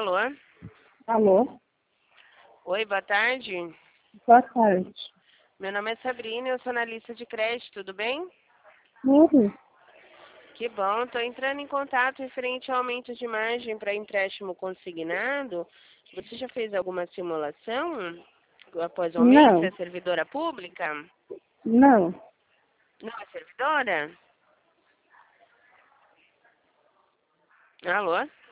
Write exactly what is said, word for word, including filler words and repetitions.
Alô? Alô? Oi, boa tarde. Boa tarde. Meu nome é Sabrina, eu sou analista de crédito, tudo bem? Uhum. Que bom, estou entrando em contato referente ao aumento de margem para empréstimo consignado. Você já fez alguma simulação após o aumento? Você Não, é servidora pública? não. Não é servidora? Alô?